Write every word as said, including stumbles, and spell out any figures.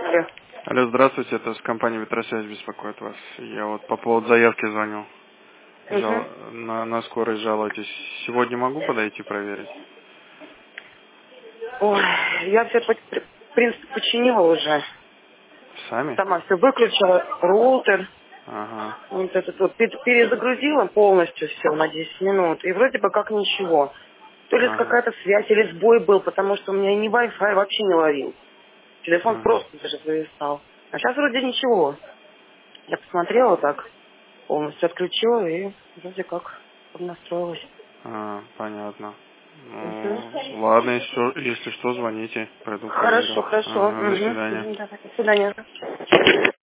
Алло. Алло, здравствуйте, это с компании Ветросвязь беспокоит вас. Я вот по поводу заявки звоню. Жал... Угу. На, на скорость жалуетесь. Сегодня могу подойти проверить? Ой, я все, в принципе, починила уже. Сами? Сама все выключила, роутер. Ага. Вот этот вот пе- перезагрузила полностью все на десять минут. И вроде бы как ничего. То ли Ага. какая-то связь, или сбой был, потому что у меня ни Wi-Fi вообще не ловил. Телефон Ага. просто даже зависал. А сейчас вроде ничего. Я посмотрела так, полностью отключила и вроде как поднастроилась. А, понятно. Угу. Ну, ладно, если что, если что, звоните, пойду проверю. Хорошо, хорошо. Ага, до Угу. свидания. Угу, давай, до свидания.